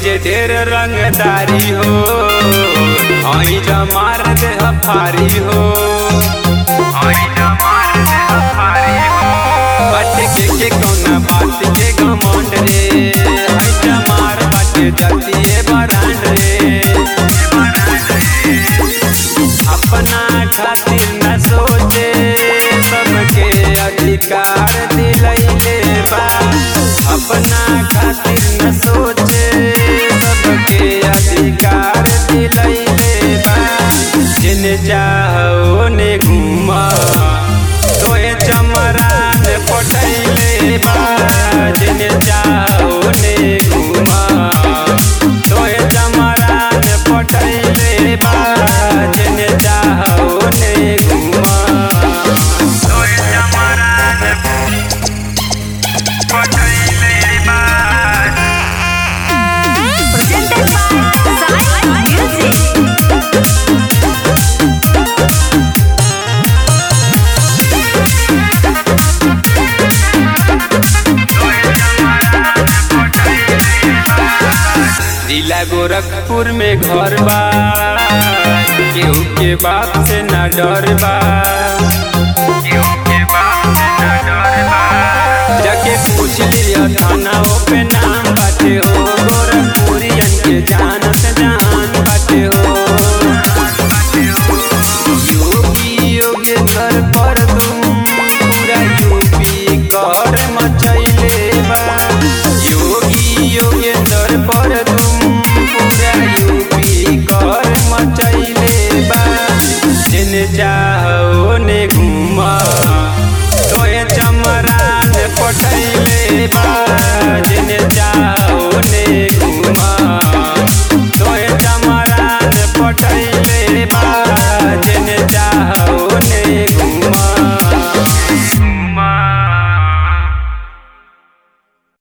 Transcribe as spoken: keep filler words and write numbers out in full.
जे ढेर रंगदारी हो आई जा मार दे हफारी हो आई जा मार दे हफारी हो बट के के कौना बात के घमंड रे आई जा मार बाटे जतिए बरांड रे अपना खातिर न सोचे सबके अधिकार दिलैले बा अपना खातिर न सोचे सबके अधिकार दिलैले बा जिन चाहो ने घूमा तोहे चमरान पटैले बा जिन चाहो ने घूमा तोहे चमरान पटैले बा जिन चाहो ने घूमा तोहे चमरान पटैले बा। Presented by Sai Music. जिला गोरखपुर में घर बा केहू के बाप से न डर बा केहू के बाप से न डर बा जाके पूछ लिया थाना पे नाम बाटे हो गोरखपुरियन के जानत जान